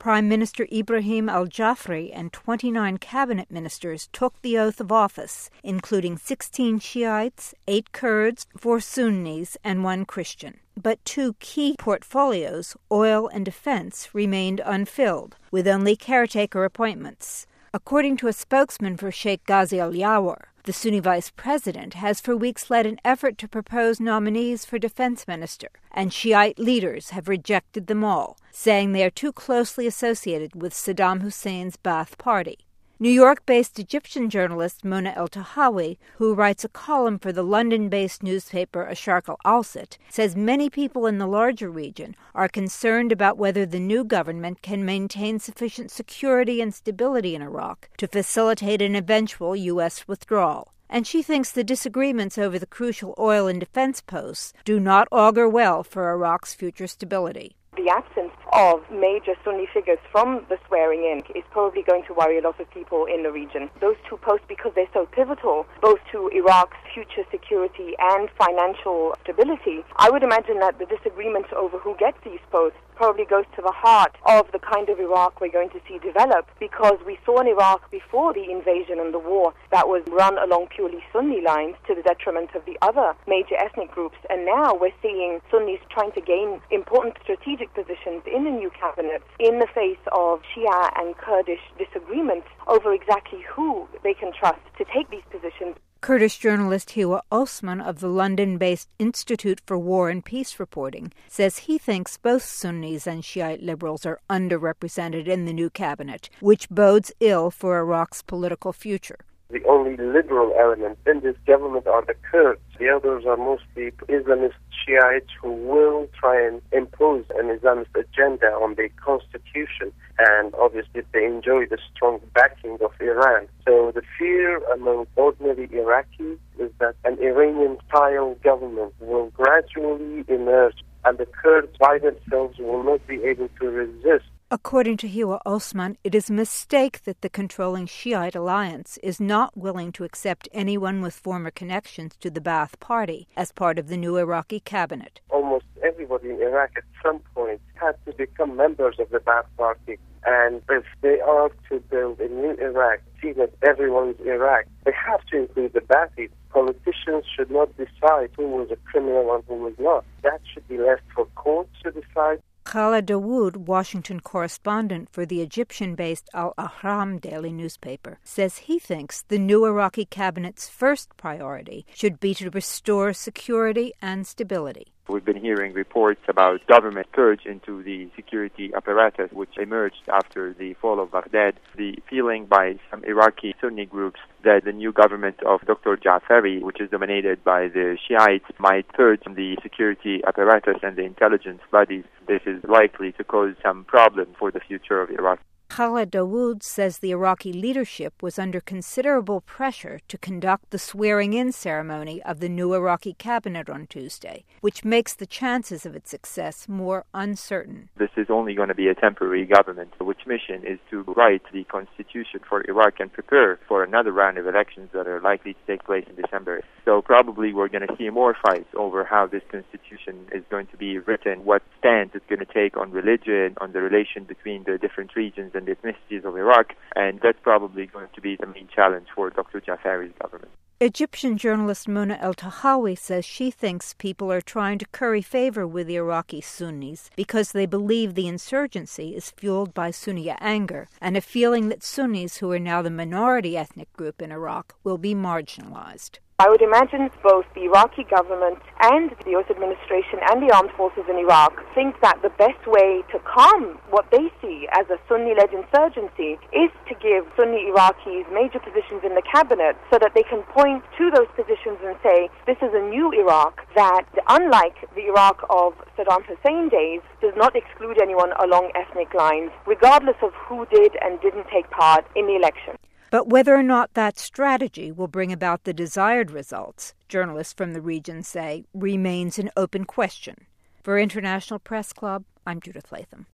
Prime Minister Ibrahim al-Jafri and 29 cabinet ministers took the oath of office, including 16 Shiites, 8 Kurds, 4 Sunnis, and 1 Christian. But 2 key portfolios, oil and defense, remained unfilled, with only caretaker appointments. According to a spokesman for Sheikh Ghazi al-Yawar, the Sunni vice president has for weeks led an effort to propose nominees for defense minister, and Shiite leaders have rejected them all, saying they are too closely associated with Saddam Hussein's Ba'ath Party. New York-based Egyptian journalist Mona El-Tahawi, who writes a column for the London-based newspaper Asharq al-Awsat, says many people in the larger region are concerned about whether the new government can maintain sufficient security and stability in Iraq to facilitate an eventual U.S. withdrawal. And she thinks the disagreements over the crucial oil and defense posts do not augur well for Iraq's future stability. The absence of major Sunni figures from the swearing-in is probably going to worry a lot of people in the region. Those 2 posts, because they're so pivotal, both to Iraq's future security and financial stability, I would imagine that the disagreement over who gets these posts probably goes to the heart of the kind of Iraq we're going to see develop, because we saw in Iraq before the invasion and the war that was run along purely Sunni lines to the detriment of the other major ethnic groups, and now we're seeing Sunnis trying to gain important strategic positions in the new cabinet in the face of Shia and Kurdish disagreements over exactly who they can trust to take these positions. Kurdish journalist Hiwa Osman of the London-based Institute for War and Peace Reporting says he thinks both Sunnis and Shiite liberals are underrepresented in the new cabinet, which bodes ill for Iraq's political future. The only liberal element in this government are the Kurds. The others are mostly Islamist Shiites who will try and impose an Islamist agenda on the constitution, and obviously they enjoy the strong backing of Iran. So the fear among ordinary Iraqis is that an Iranian-style government will gradually emerge, and the Kurds by themselves will not be able to resist. According to Hiwa Osman, it is a mistake that the controlling Shiite alliance is not willing to accept anyone with former connections to the Ba'ath Party as part of the new Iraqi cabinet. Almost everybody in Iraq at some point had to become members of the Ba'ath Party, and if they are to build a new Iraq, see that everyone's Iraq, they have to include the Ba'athis. Politicians should not decide who was a criminal and who was not. That should be left for courts to decide. Khala Dawood, Washington correspondent for the Egyptian-based Al-Ahram daily newspaper, says he thinks the new Iraqi cabinet's first priority should be to restore security and stability. We've been hearing reports about government surge into the security apparatus, which emerged after the fall of Baghdad. The feeling by some Iraqi Sunni groups that the new government of Dr. Jafari, which is dominated by the Shiites, might surge the security apparatus and the intelligence bodies. This is likely to cause some problem for the future of Iraq. Khala Dawood says the Iraqi leadership was under considerable pressure to conduct the swearing-in ceremony of the new Iraqi cabinet on Tuesday, which makes the chances of its success more uncertain. This is only going to be a temporary government, which mission is to write the constitution for Iraq and prepare for another round of elections that are likely to take place in December. So probably we're going to see more fights over how this constitution is going to be written, what stance it's going to take on religion, on the relation between the different regions and the ethnicities of Iraq, and that's probably going to be the main challenge for Dr. Jafari's government. Egyptian journalist Mona El-Tahawi says she thinks people are trying to curry favor with the Iraqi Sunnis because they believe the insurgency is fueled by Sunni anger and a feeling that Sunnis, who are now the minority ethnic group in Iraq, will be marginalized. I would imagine both the Iraqi government and the US administration and the armed forces in Iraq think that the best way to calm what they see as a Sunni-led insurgency is to give Sunni Iraqis major positions in the cabinet so that they can point to those positions and say, this is a new Iraq that, unlike the Iraq of Saddam Hussein days, does not exclude anyone along ethnic lines, regardless of who did and didn't take part in the election. But whether or not that strategy will bring about the desired results, journalists from the region say, remains an open question. For International Press Club, I'm Judith Latham.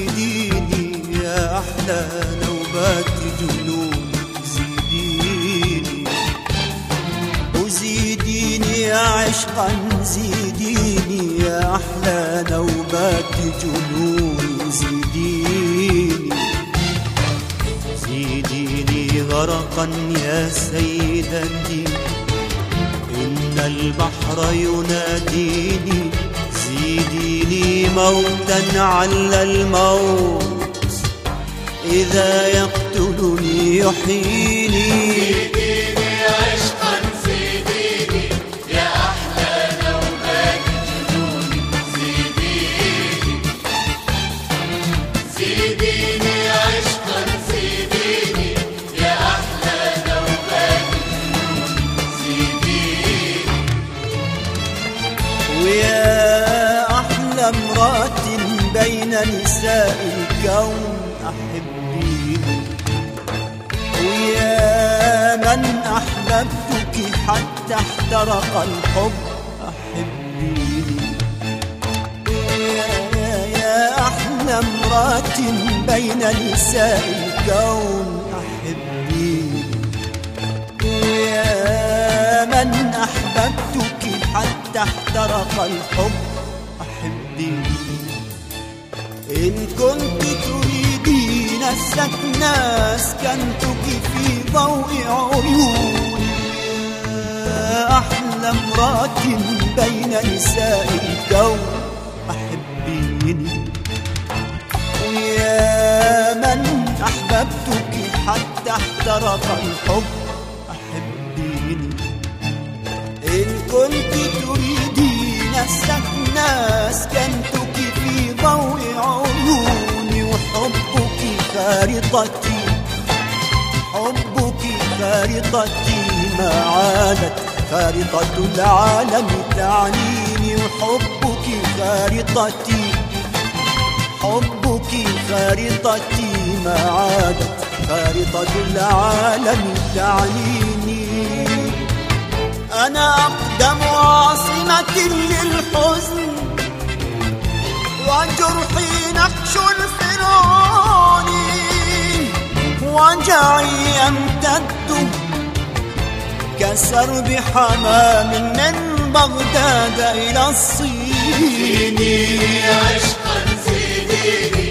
زيديني يا أحلى نوبات جنون، زيديني وزيديني عشقا، زيديني يا أحلى نوبات جنون، زيديني زيديني غرقا يا سيدتي، إن البحر يناديني، زيديني موتا على الموت، إذا يقتلني يحييني. زيديني عشقا، زيديني يا أحلى نوبات جنون، زيديني زيديني عشقا، زيديني يا أحلى نوبات جنون، زيديني. ويا أحلى امرأة بين نساء الكون أحبيني، ويا من أحببتك حتى احترق الحب أحبيني، يا أحلى امرأة بين نساء الكون أحبيني، ويا من أحببتك حتى احترق الحب أحبيني. إن كنت تريدين السكن أسكنتك في ضوء عيوني، يا أحلى امرأة بين نساء الكون أحبيني، ويا من أحببتك حتى احترق الحب أحبيني. إن كنت تريدين السكن أسكنتك في ضوء عيوني، وحبك خارطتي، حبك خارطتي ما عادت خارطة العالم تعنيني، وحبك خارطتي، حبك خارطتي ما عادت خارطة العالم تعنيني. أنا أقدم عاصمة للحزن، وجرحي نقش الفرعون، وجعي يمتد كسرب حمام من بغداد إلى الصين. زيديني عشقا، زيديني